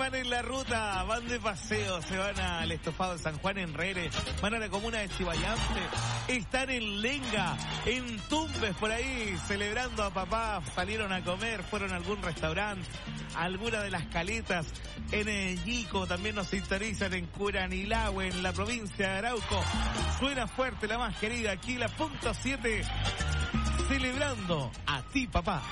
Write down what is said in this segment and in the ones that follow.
Van en la ruta, van de paseo, se van al estofado de San Juan en Rere, van a la comuna de Chivayante, están en Lenga, en Tumbes por ahí, celebrando a papá, salieron a comer, fueron a algún restaurante, a alguna de las caletas, en el Yico, también nos sintonizan en Curanilahue, en la provincia de Arauco. Suena fuerte la más querida, aquí la punto 7, celebrando a ti, papá.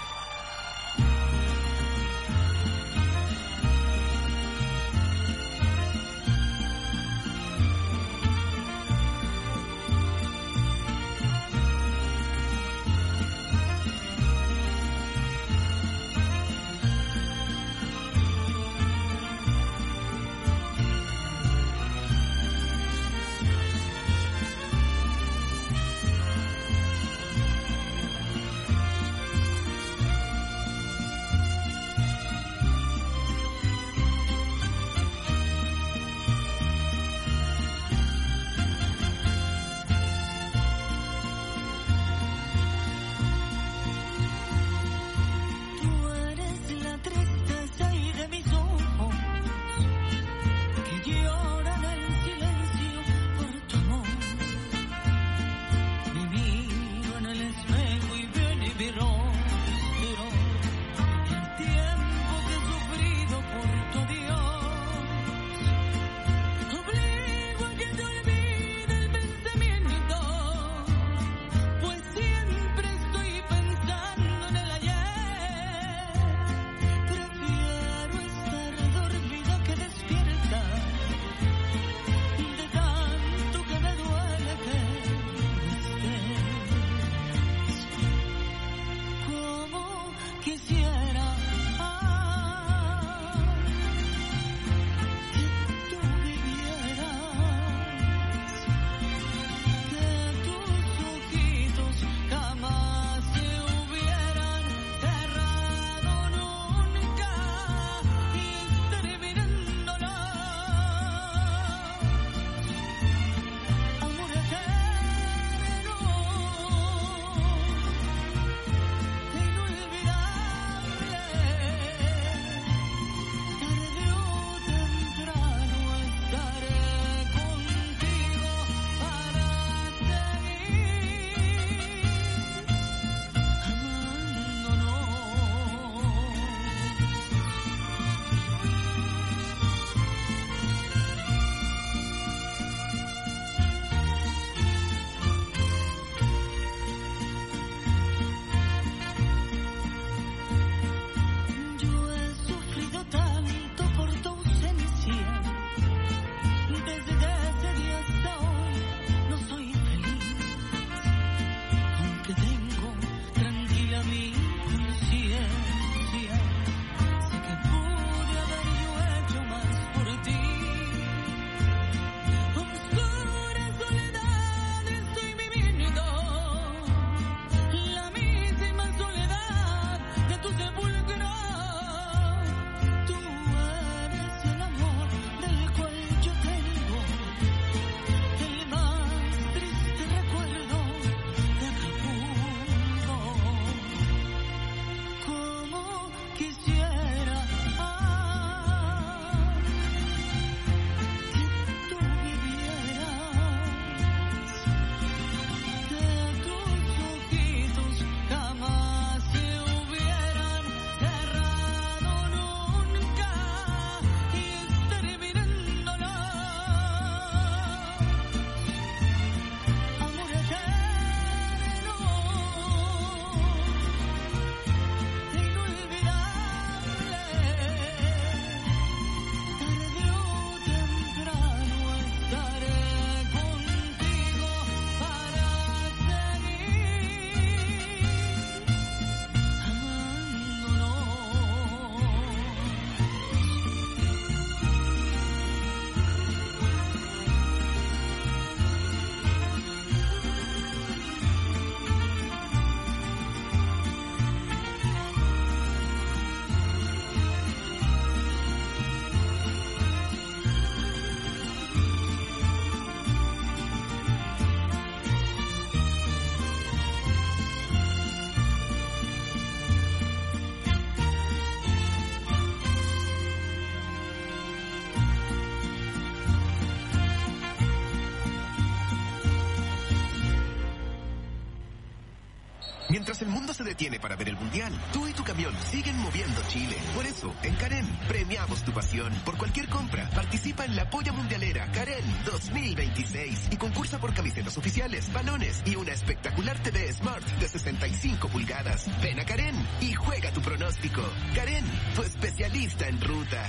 Mientras el mundo se detiene para ver el mundial, tú y tu camión siguen moviendo Chile. Por eso, en Karen, premiamos tu pasión. Por cualquier compra, participa en la Polla Mundialera Karen 2026 y concursa por camisetas oficiales, balones y una espectacular TV Smart de 65 pulgadas. Ven a Karen y juega tu pronóstico. Karen, tu especialista en ruta.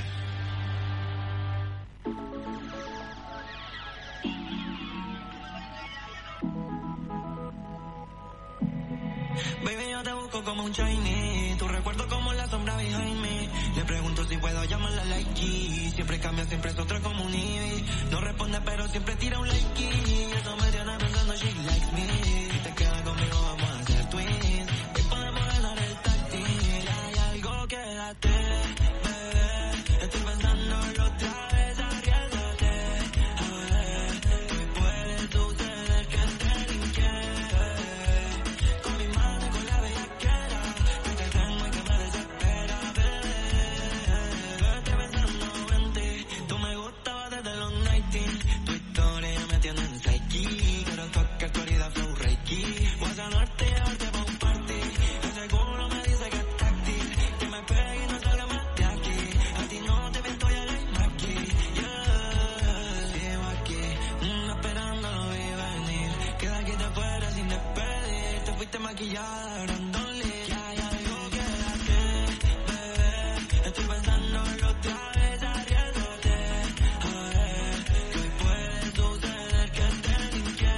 Baby, yo te busco como un shiny, tu recuerdo como la sombra behind me. Le pregunto si puedo llamarla like G. Siempre cambia, siempre es otra como un Eevee. No responde pero siempre tira un like y eso me tiene pensando she likes me. Si te quedas conmigo vamos a hacer twins y podemos ganar el tag team. Si hay algo quédate, bebé. Estoy pensándolo otra vez, arriesgate. A ver, que puede suceder que te linke. Con mi mano y con la bellaquera, que te tengo y que me desespera, bebé. Estoy pensando en ti, tú me gustabas desde los 19. Tu historia me tiene en psyche, pero toca actualidad flow reiki. Voy a sanarte y llevarte pa' un party. Ese culo me dice que es táctil, que me pegue y no salga más de aquí. A ti no te pinto ya la aquí, yeah. Sigo aquí, esperando lo vi venir. Queda aquí de afuera sin despedir. Te fuiste maquillada, Brandon Lee. Que hay algo que date, bebé. Estoy pensándolo otra vez, arriesgate. A ver, que hoy puede suceder que te linke.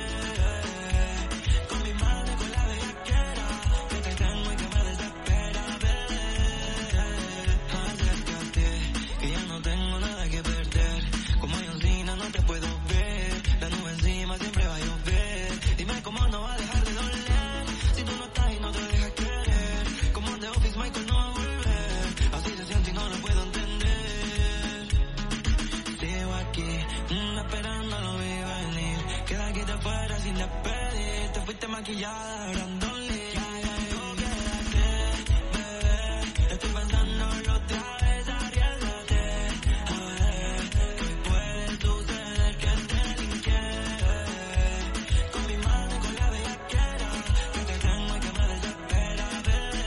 Con mi mano y con la bellaquera, que te tengo y que me desespera, bebé. Acércate, que ya no tengo nada que perder. Como ayuncina no te puedo ver. La nube encima siempre va a llover. Dime cómo no va a dejar de doler. Si tú no estás y no te dejas querer. Como en The Office Michael no va a volver. Así se siente y no lo puedo entender. Sigo aquí, esperando lo vi venir. Queda aquí de afuera sin despedir. Te fuiste maquillada, Brandon Lee. Que hay algo que date, bebé. Estoy pensándolo otra vez, arriesgate. A ver, que hoy puede suceder que te linke. Con mi mano y con la bellaquera, que te tengo y que me desespera, bebé.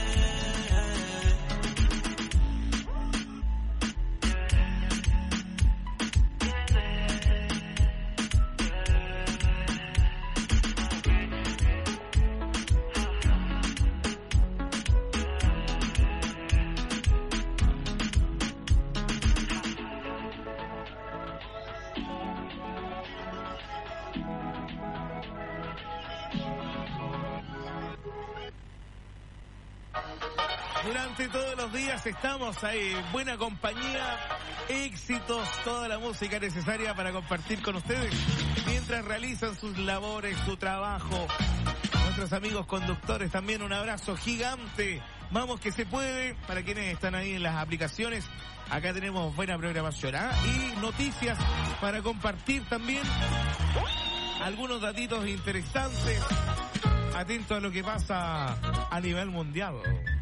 Durante todos los días estamos ahí, buena compañía, éxitos, toda la música necesaria para compartir con ustedes mientras realizan sus labores, su trabajo. Nuestros amigos conductores también, un abrazo gigante. Vamos que se puede, para quienes están ahí en las aplicaciones. Acá tenemos buena programación, ¿ah? Y noticias para compartir también. Algunos datitos interesantes. Atento a lo que pasa a nivel mundial.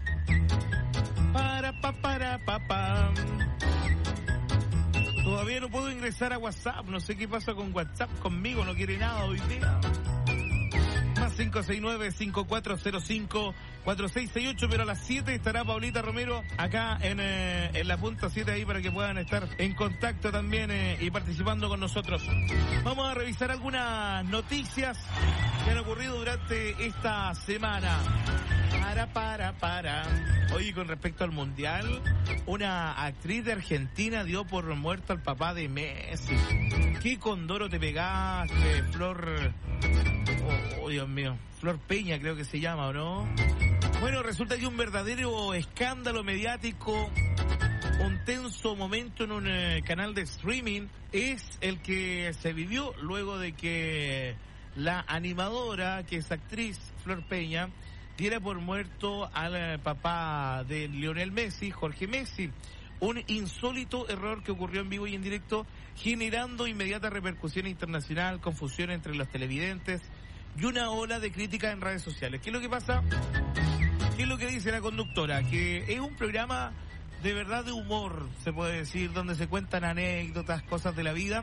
Para. Todavía no puedo ingresar a WhatsApp. No sé qué pasa con WhatsApp conmigo. No quiere nada hoy día. Más 569-5405-4668. Pero a las 7 estará Paulita Romero acá en la punta 7 ahí para que puedan estar en contacto también y participando con nosotros. Vamos a revisar algunas noticias que han ocurrido durante esta semana. Para. Oye, con respecto al Mundial, una actriz de Argentina dio por muerto al papá de Messi. ¿Qué condoro te pegaste, Flor? Oh, Dios mío. Flor Peña creo que se llama, ¿o no? Bueno, resulta que un verdadero escándalo mediático, un tenso momento en un canal de streaming, es el que se vivió luego de que la animadora, que es actriz, Flor Peña, diera por muerto al papá de Lionel Messi, Jorge Messi. Un insólito error que ocurrió en vivo y en directo, generando inmediata repercusión internacional, confusión entre los televidentes y una ola de crítica en redes sociales. ¿Qué es lo que pasa? ¿Qué es lo que dice la conductora? Que es un programa de verdad de humor, se puede decir, donde se cuentan anécdotas, cosas de la vida,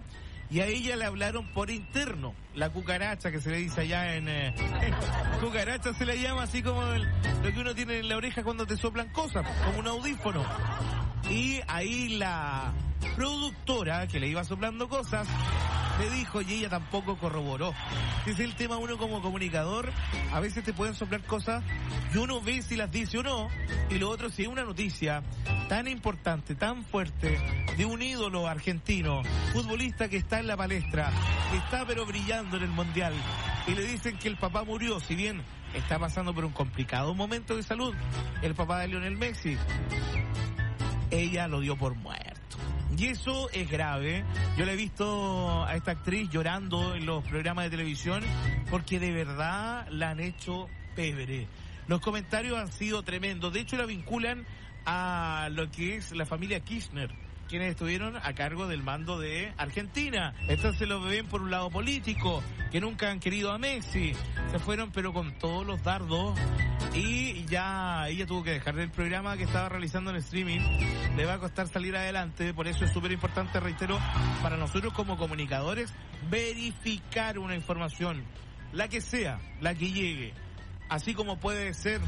y a ella le hablaron por interno, la cucaracha que se le dice allá en... cucaracha se le llama así como lo que uno tiene en la oreja cuando te soplan cosas, como un audífono. Y ahí la productora que le iba soplando cosas le dijo, y ella tampoco corroboró. Ese es el tema, uno como comunicador, a veces te pueden soplar cosas y uno ve si las dice o no, y lo otro, si es una noticia tan importante, tan fuerte, de un ídolo argentino, futbolista que está en la palestra, que está pero brillando en el Mundial, y le dicen que el papá murió, si bien está pasando por un complicado momento de salud, el papá de Lionel Messi, ella lo dio por muerto. Y eso es grave. Yo le he visto a esta actriz llorando en los programas de televisión porque de verdad la han hecho pebre. Los comentarios han sido tremendos. De hecho, la vinculan a lo que es la familia Kirchner, quienes estuvieron a cargo del mando de Argentina. Entonces lo ven por un lado político, que nunca han querido a Messi. Se fueron pero con todos los dardos. Y ya ella tuvo que dejar el programa que estaba realizando en streaming. Le va a costar salir adelante. Por eso es súper importante, reitero, para nosotros como comunicadores, verificar una información, la que sea, la que llegue. Así como puede ser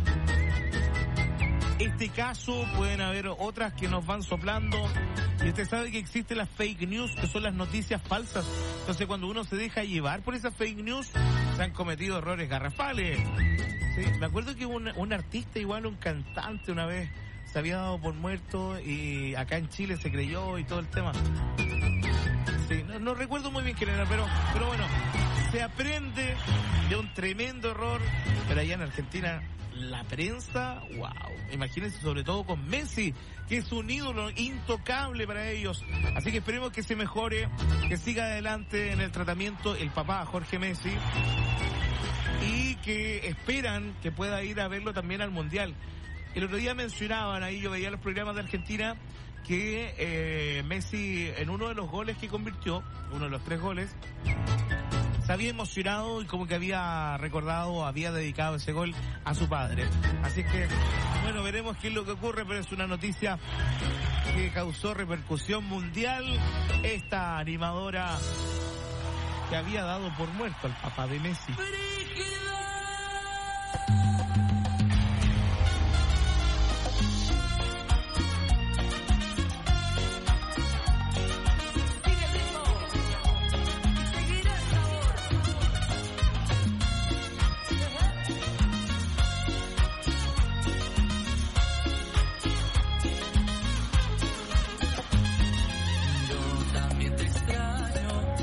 este caso, pueden haber otras que nos van soplando. Y usted sabe que existen las fake news, que son las noticias falsas. Entonces cuando uno se deja llevar por esas fake news, se han cometido errores garrafales. Sí, me acuerdo que un artista, igual un cantante, una vez se había dado por muerto y acá en Chile se creyó y todo el tema. Sí, no recuerdo muy bien quién era, pero bueno, se aprende de un tremendo error, pero allá en Argentina la prensa, wow, imagínense, sobre todo con Messi, que es un ídolo intocable para ellos. Así que esperemos que se mejore, que siga adelante en el tratamiento el papá Jorge Messi, y que esperan que pueda ir a verlo también al Mundial. El otro día mencionaban, ahí yo veía los programas de Argentina, que Messi en uno de los goles que convirtió, uno de los 3 goles, se había emocionado y como que había recordado, había dedicado ese gol a su padre. Así que, bueno, veremos qué es lo que ocurre, pero es una noticia que causó repercusión mundial. Esta animadora que había dado por muerto al papá de Messi.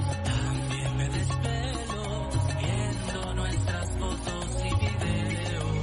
También me desvelo viendo nuestras fotos y videos.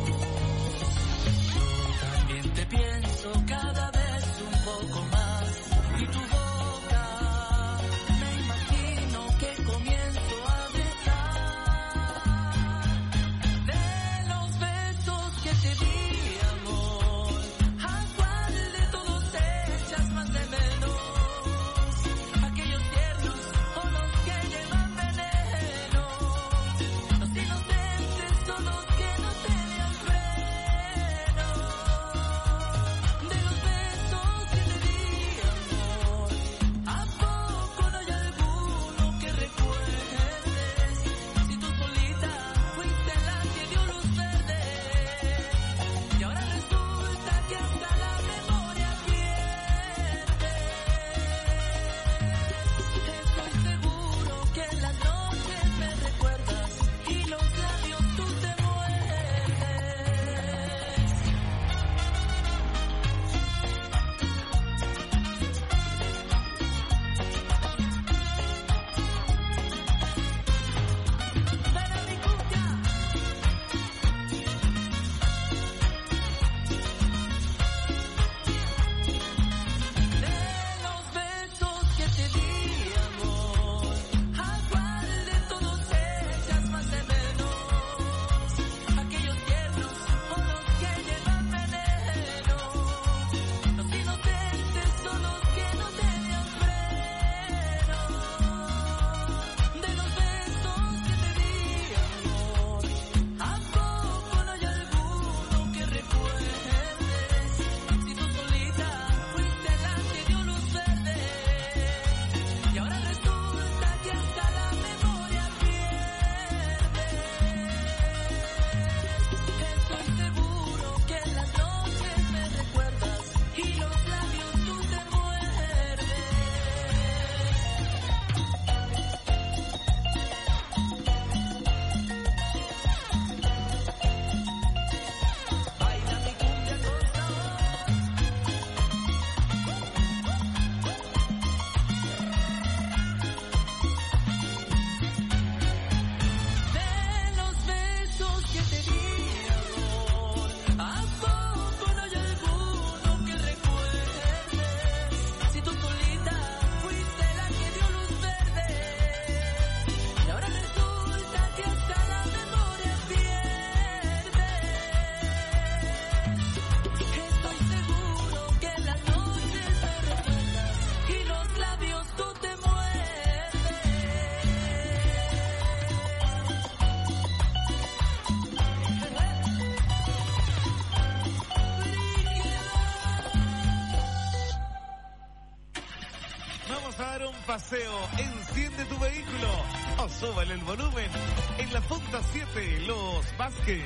paseo, enciende tu vehículo o súbale el volumen en la Punta 7, Los Vázquez.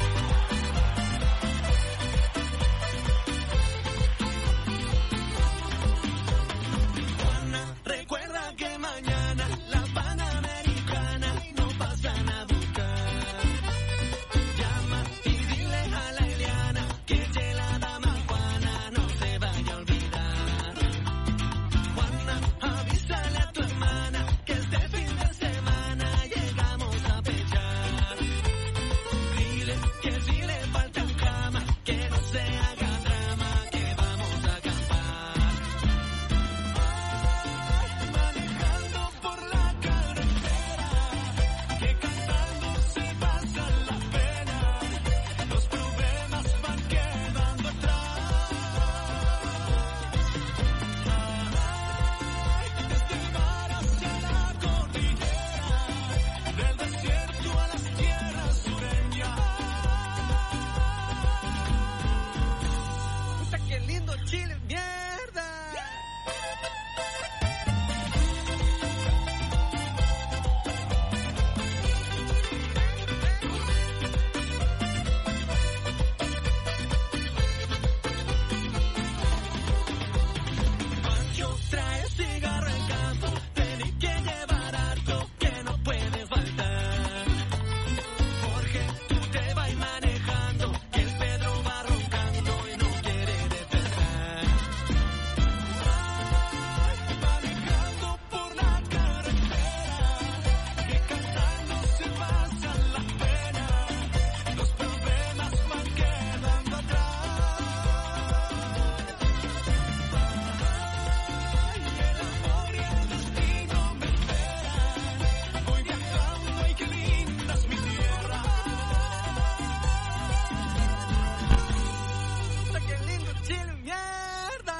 Juana, recuerda que mañana la Panamericana no pasan a buscar. Llama y dile a la Eliana que la dama Juana no se vaya a olvidar. Juana, avísale a tu hermana que este fin de semana llegamos a pechar. Dile que si le faltan cama, que no se haga drama, que vamos a acampar. Manejando por la carretera, que cantando se pasan las penas, los problemas van quedando atrás. Desde el mar hacia la cordillera, del desierto a las tierras sureñas. Puta, qué lindo Chile, mierda. Pancho trae cigarro en campo, tenés que llevar harto que no puede faltar. Jorge, tú te vas manejando, que el Pedro va roncando y no quiere despertar. Manejando por la carretera, que cantando se pasan las penas, los problemas van quedando atrás. El amor y el destino me esperan. Voy viajando y qué linda es mi tierra. Puta, qué lindo Chile, mierda.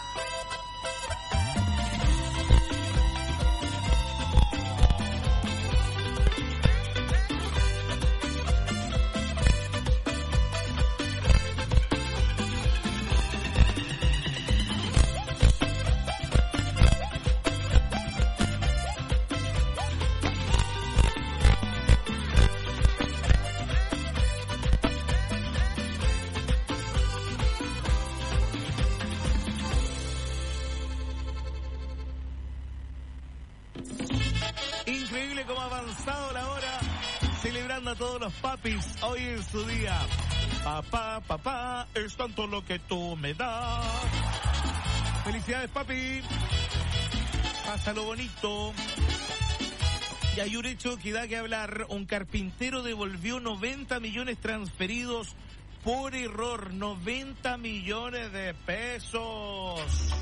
Increíble cómo ha avanzado la hora, celebrando a todos los papis hoy en su día. Papá, papá, es tanto lo que tú me das. Felicidades, papi. Pásalo bonito. Y hay un hecho que da que hablar. Un carpintero devolvió 90 millones transferidos por error. 90 millones de pesos.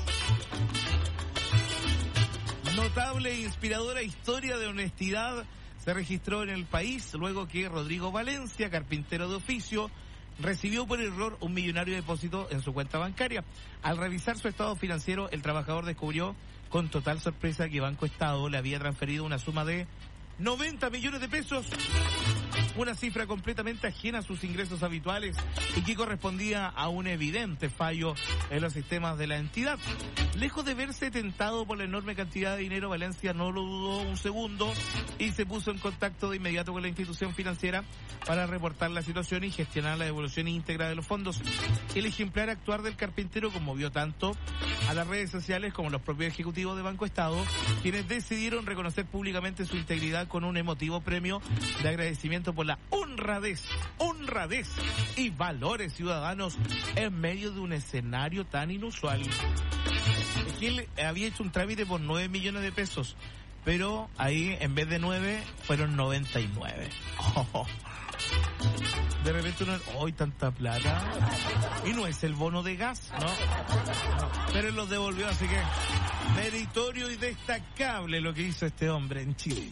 Notable e inspiradora historia de honestidad se registró en el país luego que Rodrigo Valencia, carpintero de oficio, recibió por error un millonario depósito en su cuenta bancaria. Al revisar su estado financiero, el trabajador descubrió con total sorpresa que Banco Estado le había transferido una suma de 90 millones de pesos, una cifra completamente ajena a sus ingresos habituales y que correspondía a un evidente fallo en los sistemas de la entidad. Lejos de verse tentado por la enorme cantidad de dinero, Valencia no lo dudó un segundo y se puso en contacto de inmediato con la institución financiera para reportar la situación y gestionar la devolución íntegra de los fondos. El ejemplar actuar del carpintero conmovió tanto a las redes sociales como a los propios ejecutivos de Banco Estado, quienes decidieron reconocer públicamente su integridad con un emotivo premio de agradecimiento por la honradez y valores ciudadanos en medio de un escenario tan inusual. Es que él había hecho un trámite por 9 millones de pesos, pero ahí en vez de 9 fueron 99. Oh. De repente uno, ¡ay, tanta plata! Y no es el bono de gas, ¿no? Pero él los devolvió, así que meritorio y destacable lo que hizo este hombre en Chile.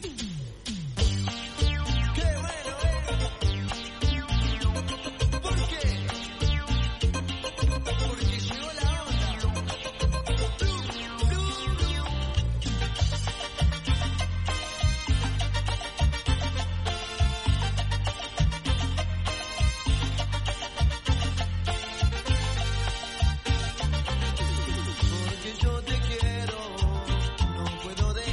Porque yo te quiero, no puedo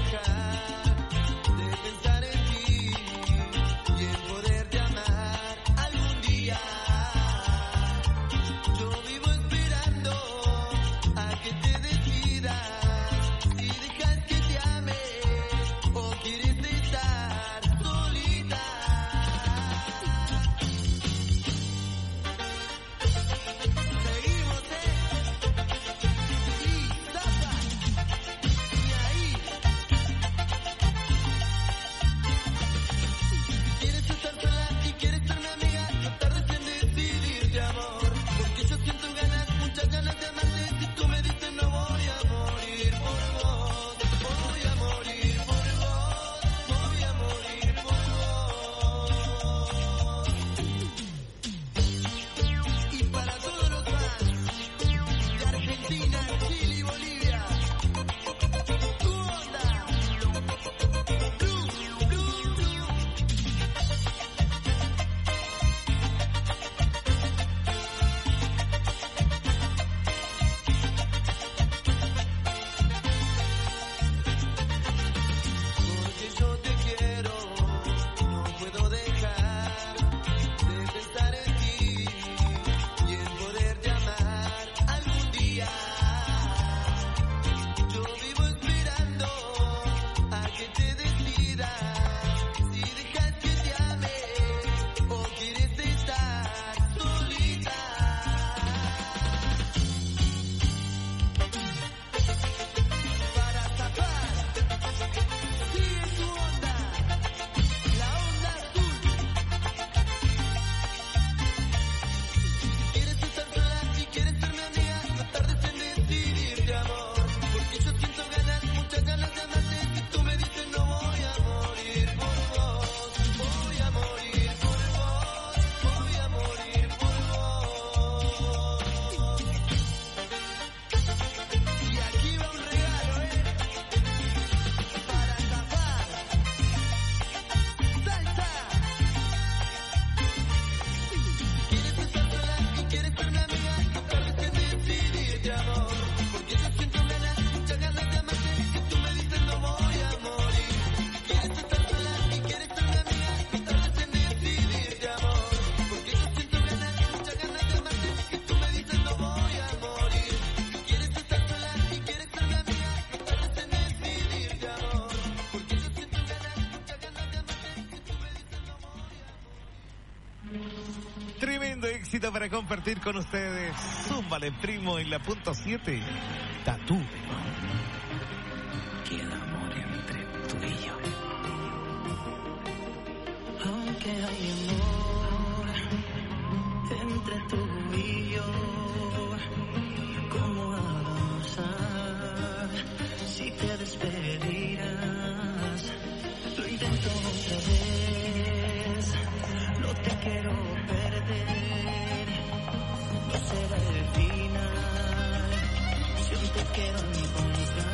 yo te quiero, no puedo dejar de pensar en ti y en poderte amar algún día. Yo vivo esperando a que te decidas, si dejas que te ame o quieres estar solita. Para tapar, sigue tu onda, la onda azul. Si quieres estar sola, si quieres ser mi amiga, no tardes en decidirte, amor. Porque yo siento ganas, muchas ganas de amarte. Si tú me dices no voy a morir por vos, voy a morir por vos, voy a morir por vos. Y aquí va un regalo, para tapar. Salsa. Quieres estar sola y quieres ser mi amiga, no tardes en decidirte, amor. Porque yo siento ganas, muchas ganas de amarte. Si tú me dices no voy a morir. Quieres estar sola y quieres ser mi amiga, no tardes en decidirte, amor. Porque yo siento ganas, muchas ganas de amarte. Si tú me dices no voy a morir. Quieres estar sola y quieres ser mi amiga, no tardes en decidirte, amor. Porque yo siento ganas, muchas ganas de amarte. Si tú me dices no voy a morir. Tremendo éxito para compartir con ustedes. Zúmbale, primo, en la punto 7. Tatú. Queda amor entre tú y yo. Aunque hay amor entre tú y yo, ¿cómo avanzar si te despedirás? Lo intento otra vez, no te quiero perder, no será el final, si aún te quiero encontrar.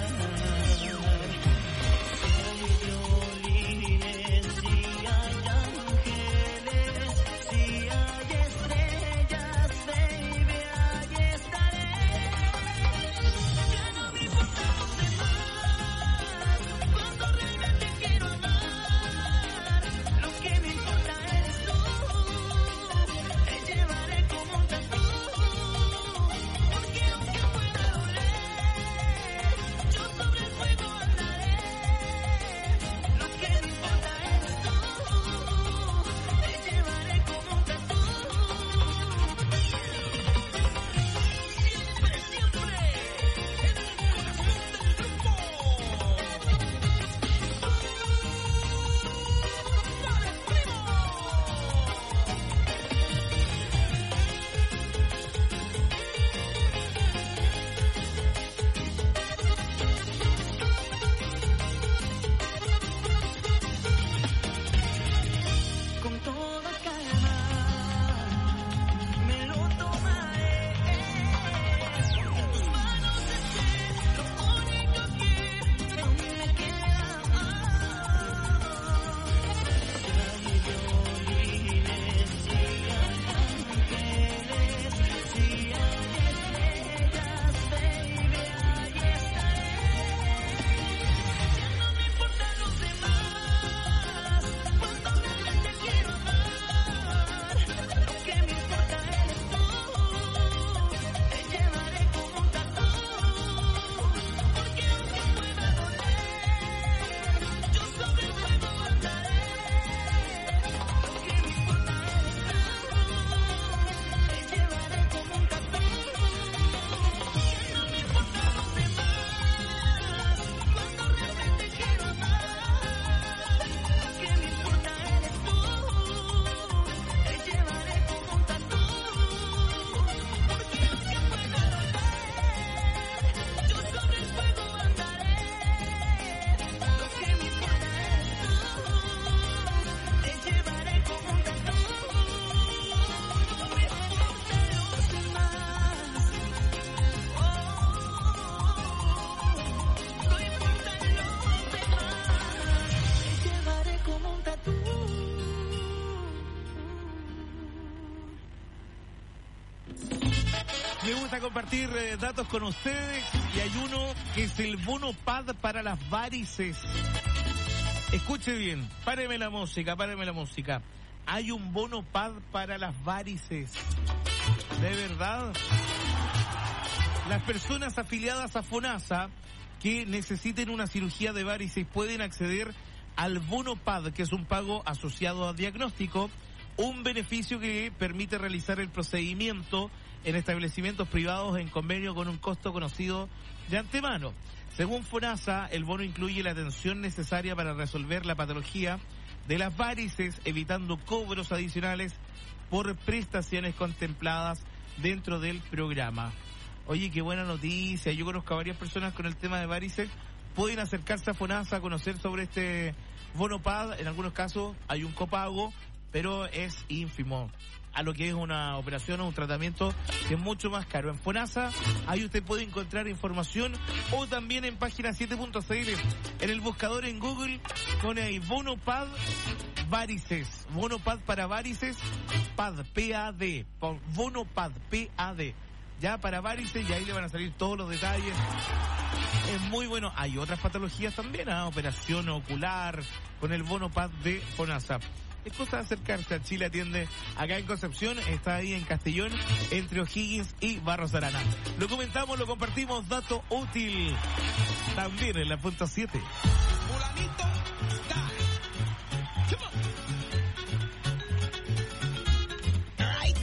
Hay violines, si hay ángeles, si hay estrellas, baby, ahí estaré. Ya no me importan los demás, cuando realmente quiero amar, lo que me importa eres tú, te llevaré como un tatu, porque aunque pueda doler, yo sobre el fuego andaré, lo que me importa eres tú, te llevaré como un tatu, siempre, siempre, en el corazón del grupo. ¡Para el primo! Con toda calma me lo tomaré. Tus manos es lo único que aún me queda. Hay violines, si hay ángeles, si hay estrellas, baby, ahí estaré. Ya no me importan los demás, cuando realmente quiero amar, lo que me importa eres tú, te llevaré como un tatu, porque aunque pueda doler, yo sobre el fuego andaré, lo que me importa eres tú, te llevaré como un tatu, que no me importan los demás, cuando realmente quiero amar, lo que me importa eres tú, te llevaré como un tatu, porque aunque pueda doler, yo sobre el fuego andaré, lo que me importa eres tú, te llevaré como un tatu, no me importan los demás, no importan los demás, te llevaré como un tatu. Me gusta compartir datos con ustedes y hay uno que es el bono PAD para las varices. Escuche bien, páreme la música. Hay un bono PAD para las varices. ¿De verdad? Las personas afiliadas a FONASA que necesiten una cirugía de varices pueden acceder al bono PAD, que es un pago asociado a diagnóstico, un beneficio que permite realizar el procedimiento en establecimientos privados en convenio con un costo conocido de antemano. Según FONASA, el bono incluye la atención necesaria para resolver la patología de las varices, evitando cobros adicionales por prestaciones contempladas dentro del programa. Oye, qué buena noticia. Yo conozco a varias personas con el tema de varices. Pueden acercarse a FONASA a conocer sobre este bono PAD. En algunos casos hay un copago, pero es ínfimo a lo que es una operación o un tratamiento que es mucho más caro. En FONASA, ahí usted puede encontrar información, o también en página 7.cl, en el buscador en Google, pone ahí bono PAD varices, bono PAD para varices, PAD, P-A-D, bono PAD, P-A-D, ya para varices, y ahí le van a salir todos los detalles. Es muy bueno. Hay otras patologías también, operación ocular, con el bono PAD de FONASA. Es cosa de acercarse a Chile Atiende, acá en Concepción, está ahí en Castellón, entre O'Higgins y Barros Arana. Lo comentamos, lo compartimos, dato útil, también en la punta 7. Fulanito, dale. Come on. All right.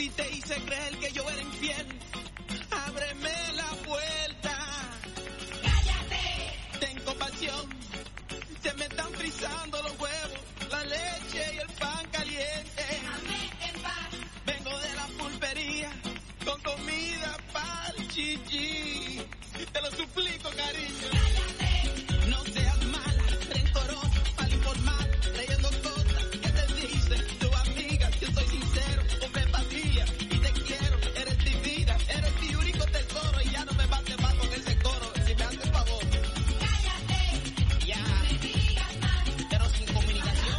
Si te hice creer que yo era infiel, ábreme la puerta. ¡Cállate! Ten compasión, se me están frizando los huevos, la leche y el pan caliente. Dame en paz. Vengo de la pulpería con comida pa'l chichi. Te lo suplico, cariño. ¡Cállate! No seas mala, rencorosa, mal informada, leyendo cosas que te dicen tu amiga. Yo soy sincero, hombre patilla, y te quiero. Eres mi vida, eres mi único tesoro. Y ya no me bates más con ese coro, si me haces favor. ¡Cállate! Ya. No me digas más. Pero sin comunicación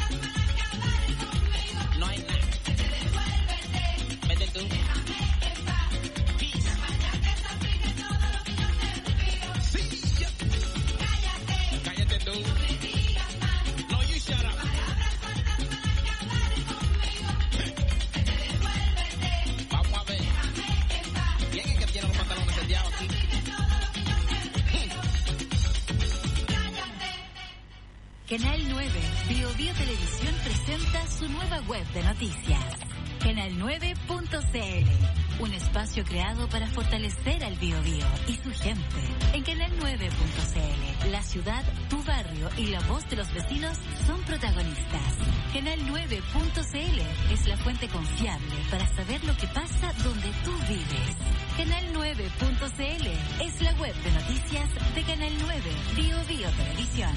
no hay nada. Devuélvete. Vete tú. Déjame en paz. Peace. Vaya que estás pidiendo todo lo que yo te pido. Sí, ya. Cállate. Cállate tú. No me digas más. No, you shut up. Palabras cortas para que hablares conmigo. Devuélvete. Vamos a ver. Déjame en paz. ¿Quién es que tiene los pantalones seteados aquí? Canal 9, Bio Bio Televisión presenta su nueva web de noticias. Canal9.cl, un espacio creado para fortalecer al Bio Bio y su gente. En Canal9.cl, la ciudad, tu barrio y la voz de los vecinos son protagonistas. Canal9.cl es la fuente confiable para saber lo que pasa donde tú vives. Canal9.cl es la web de noticias de Canal 9, Bio Bio Televisión.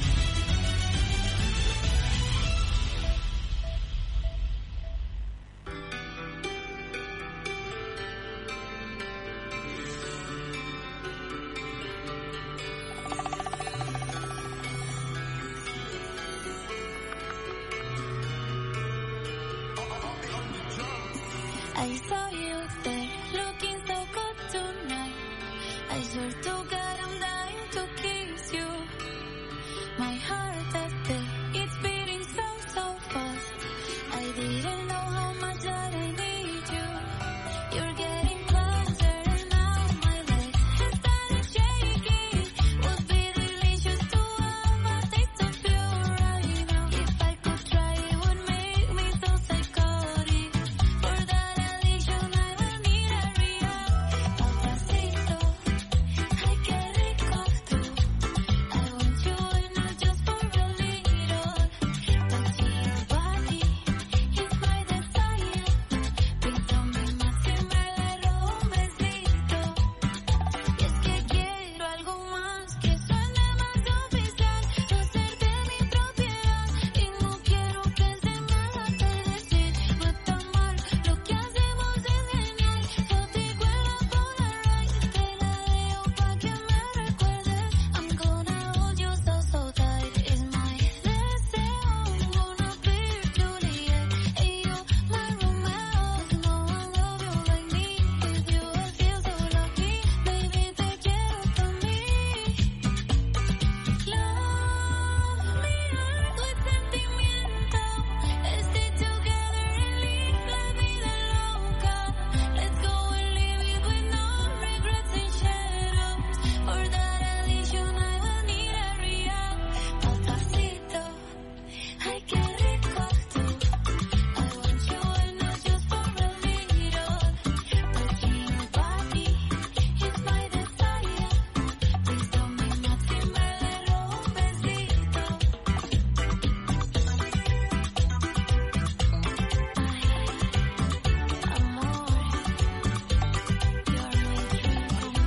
I saw you there, looking so good tonight. I swear to God I'm dying to kiss you. My heart that beat, it's beating so fast. I didn't know how much that I need you. You're getting closer and now my legs have started shaking. Would be delicious to have a taste of you right now. If I could try, it would make me so psychotic. For that addiction I will need a rehab. Papacito, ay qué rico tú. I want you and not just for a little. Touching your body is my desire. Please don't be más y me le robo un besito. Y es que quiero algo más que suene más oficial. Hacerte mi propiedad y no quiero que se me haga decir. No está mal, lo que hacemos es genial. Yo digo el Polaroid, te la dejo pa' que me recuerdes. I'm gonna hold you so tight, es my deseo. I'm gonna be your Juliet, and you my Romeo. No one love you like me, with you I feel so lucky. Baby, te quiero pa' mí. Love me with sentimiento. Let's stay together and live la vida loca. Let's go and live it with no regrets and shadows. For that addiction I will need a rehab. Papacito, ay qué rico tú. I want you and not just for a little. Touching your body is my desire. Please don't be mad si me le robo un besito. Ay, amor, you're my dream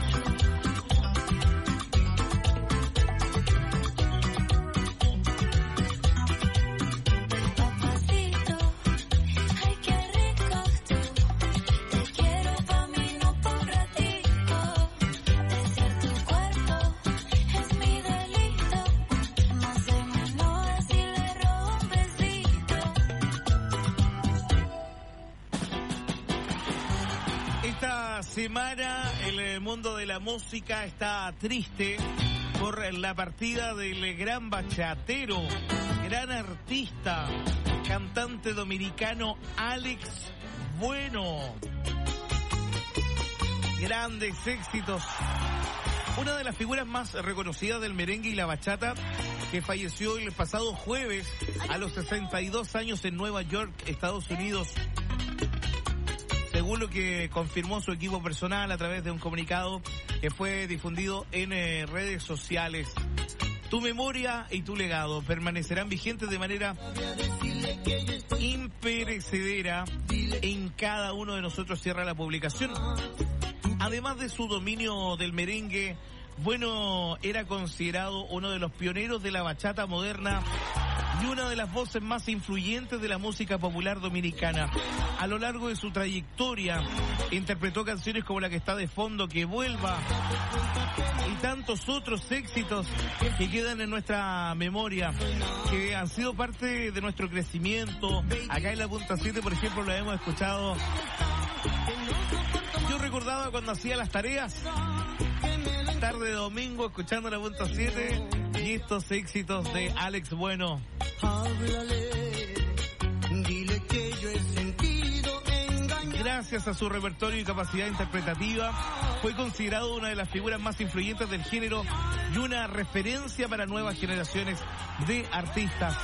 Papacito, ay qué rico tú. Te quiero pa' mí, no pa' un ratico. Desear tu cuerpo es mi delito. No se me enoja si le robo un besito. Esta semana el mundo de la música está triste por la partida del gran bachatero, gran artista, cantante dominicano Alex Bueno. Grandes éxitos. Una de las figuras más reconocidas del merengue y la bachata, que falleció el pasado jueves a los 62 años en Nueva York, Estados Unidos. según lo que confirmó su equipo personal a través de un comunicado que fue difundido en redes sociales. Tu memoria y tu legado permanecerán vigentes de manera imperecedera en cada uno de nosotros, cierra la publicación. Además de su dominio del merengue, Bueno era considerado uno de los pioneros de la bachata moderna y una de las voces más influyentes de la música popular dominicana. A lo largo de su trayectoria, interpretó canciones como la que está de fondo, Que Vuelva, y tantos otros éxitos que quedan en nuestra memoria, que han sido parte de nuestro crecimiento. Acá en la Punta 7, por ejemplo, lo hemos escuchado. Yo recordaba cuando hacía las tareas, tarde de domingo, escuchando la Punta 7 y estos éxitos de Alex Bueno. Háblale, dile que yo he sentido engañar. Gracias a su repertorio y capacidad interpretativa, fue considerado una de las figuras más influyentes del género y una referencia para nuevas generaciones de artistas.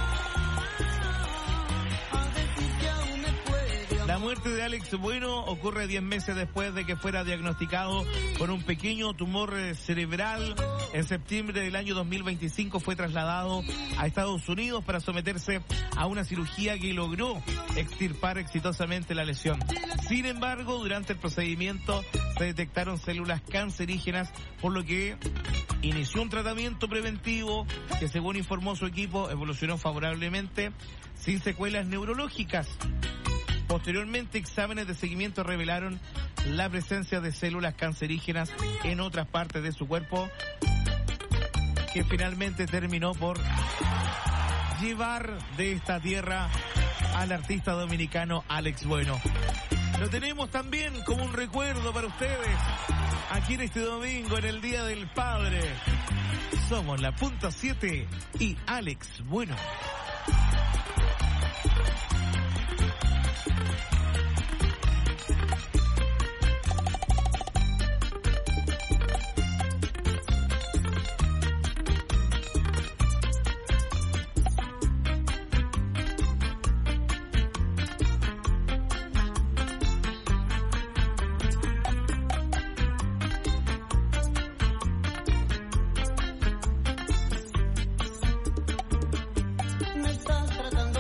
La muerte de Alex Bueno ocurre 10 meses después de que fuera diagnosticado con un pequeño tumor cerebral. En septiembre del año 2025 fue trasladado a Estados Unidos para someterse a una cirugía que logró extirpar exitosamente la lesión. Sin embargo, durante el procedimiento se detectaron células cancerígenas, por lo que inició un tratamiento preventivo que, según informó su equipo, evolucionó favorablemente sin secuelas neurológicas. Posteriormente, exámenes de seguimiento revelaron la presencia de células cancerígenas en otras partes de su cuerpo, que finalmente terminó por llevar de esta tierra al artista dominicano Alex Bueno. Lo tenemos también como un recuerdo para ustedes aquí en este domingo, en el Día del Padre. Somos la Punta 7 y Alex Bueno. Me estás tratando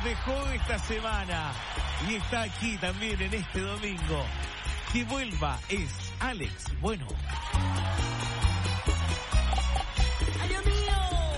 dejó esta semana y está aquí también en este domingo. Que vuelva es Alex Bueno. Ay, Dios mío.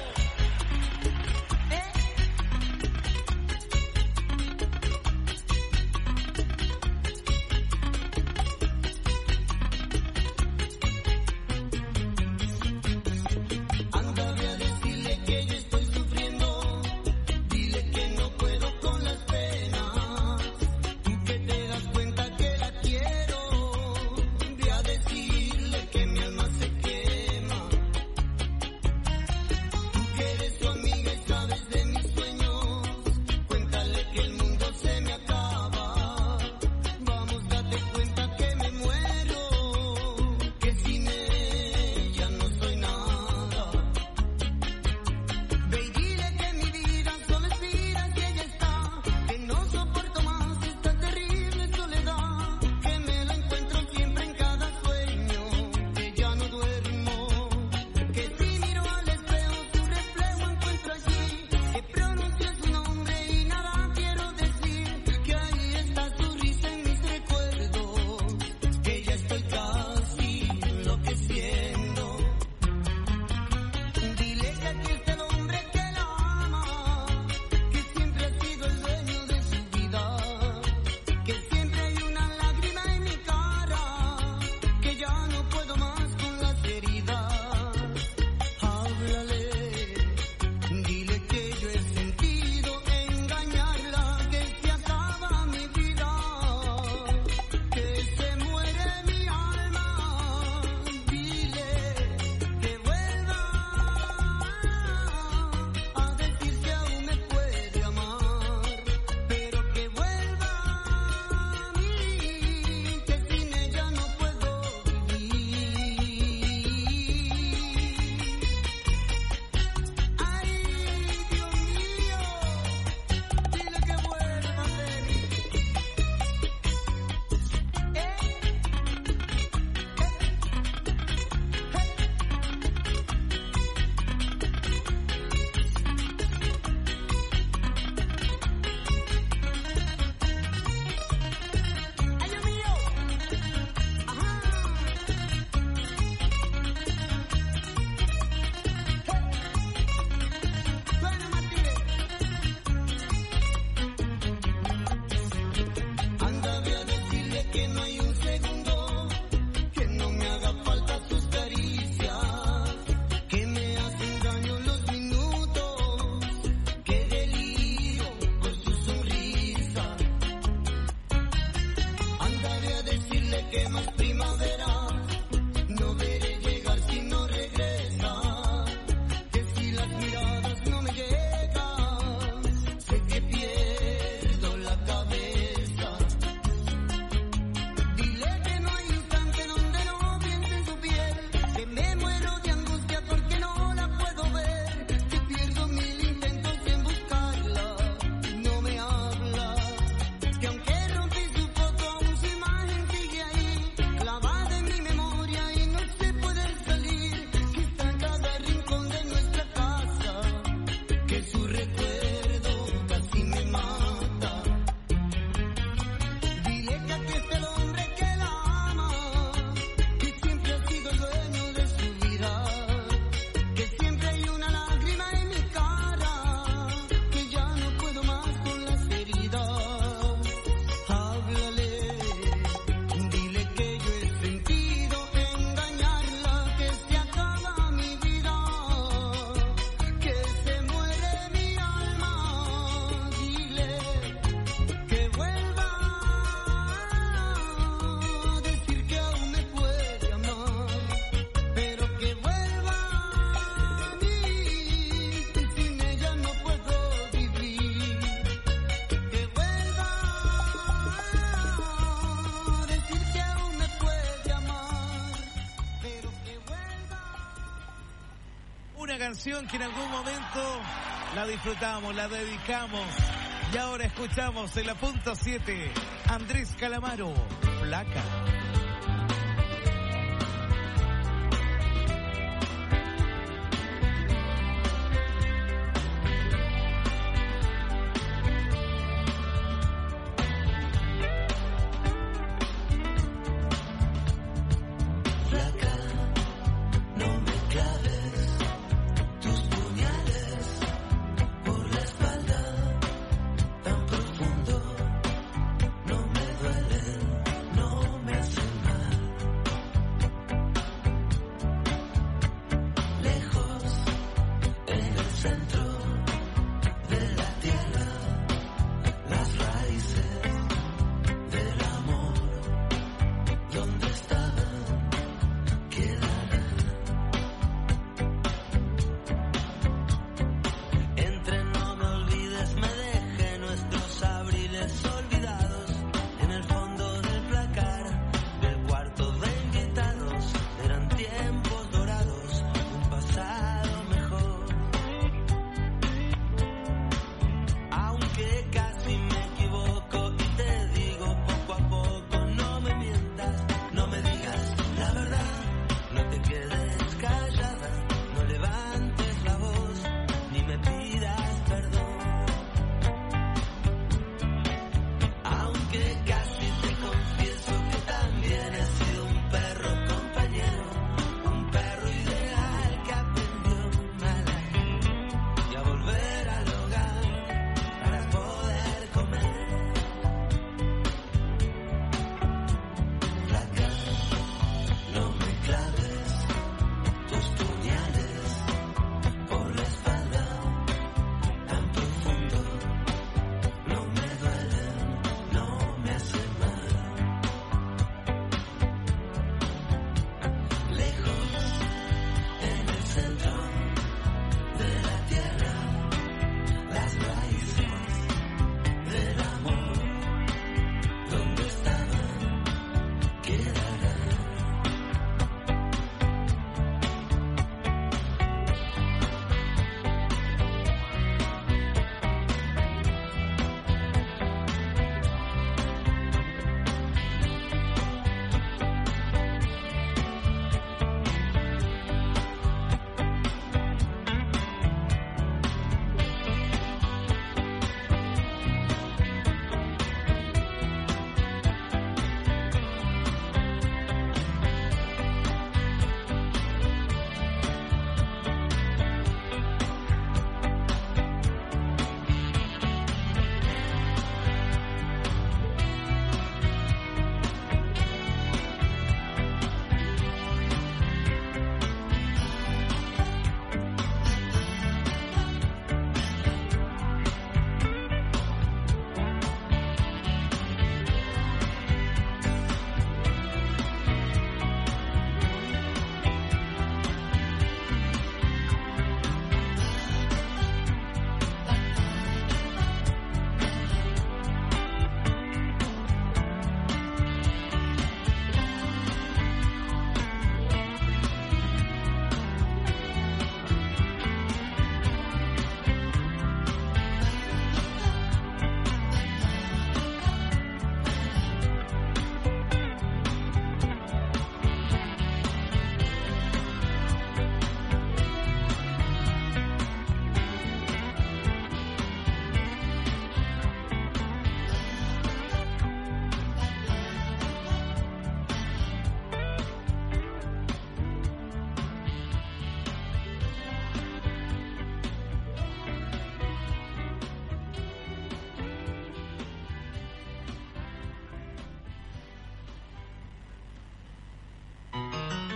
Canción que en algún momento la disfrutamos, la dedicamos y ahora escuchamos en la punto 7 Andrés Calamaro, Flaca.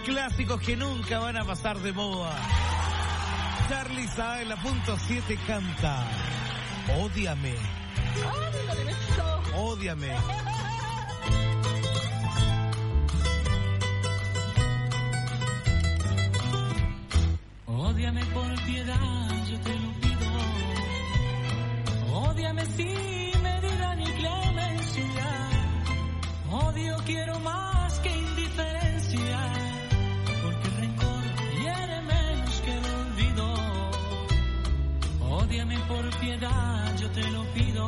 Clásicos que nunca van a pasar de moda. Charly Sa en la punto 7 canta Ódiame. Ódiame. Ódiame por piedad, yo te lo pido. Ódiame sin medida ni clemencia. Odio quiero más que indiferencia. Porque el rencor hiere menos que el olvido. Ódiame por piedad, yo te lo pido.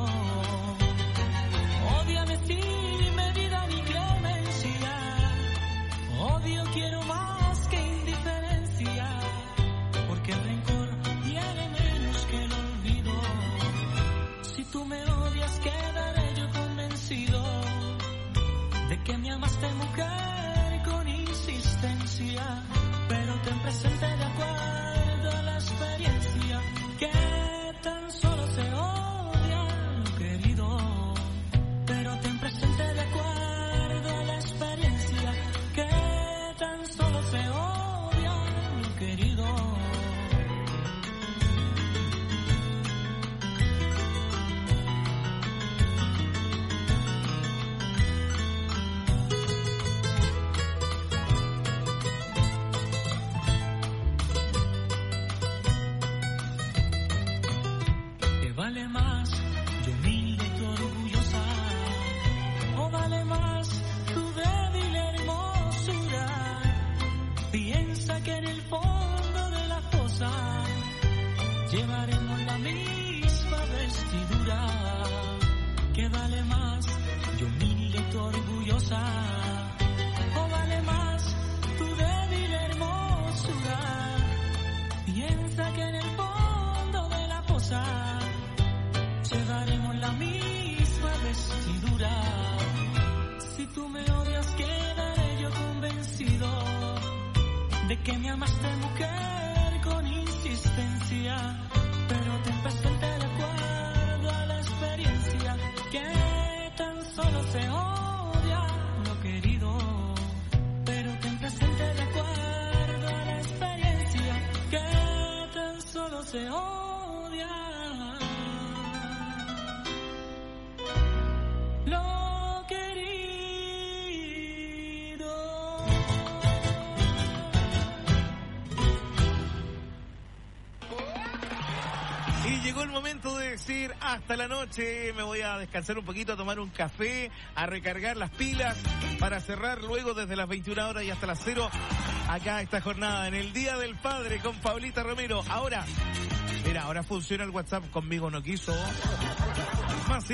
Ódiame sin medida ni clemencia. Odio quiero más que indiferencia. Porque el rencor tiene menos que el olvido. Si tú me odias, quedaré yo convencido de que me amaste, mujer, con insistencia. Pero ten presente, de acuerdo a la experiencia, que tan solo se odia lo querido. Pero ten presente, de acuerdo a la experiencia, que tan solo se odia lo querido. Vale más, yo humilde, tú orgullosa, o vale más tu débil hermosura. Piensa que en el fondo de la fosa llevaremos la misma vestidura. Que vale más, yo humilde, tú orgullosa, o vale más tu débil hermosura. Piensa que en el fondo de la fosa llevaremos la misma vestidura. Si tú me odias, quedaré yo convencido de que me amaste, mujer, con insistencia. Pero ten presente, de acuerdo a la experiencia, que tan solo se odia lo querido. Pero ten presente, de acuerdo a la experiencia, que tan solo se odia lo querido. Y llegó el momento de decir hasta la noche. Me voy a descansar un poquito, a tomar un café, a recargar las pilas para cerrar luego desde las 21 horas y hasta las 0 acá esta jornada en el Día del Padre con Paulita Romero. Ahora, mira, ahora funciona el WhatsApp, conmigo no quiso. Más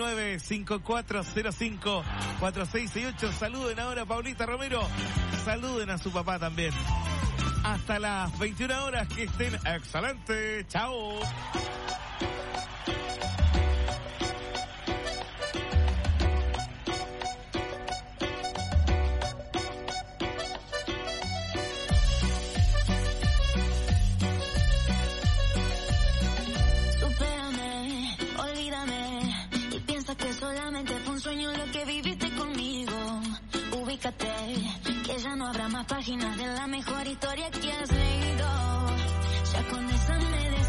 569-5405-4668. Saluden ahora a Paulita Romero. Saluden a su papá también. Hasta las 21 horas, que estén excelentes. Chao. Supérame, olvídame y piensa que solamente fue un sueño lo que viviste conmigo. Ubícate, que ya no habrá más páginas de la mejor historia que has leído. Ya con esa me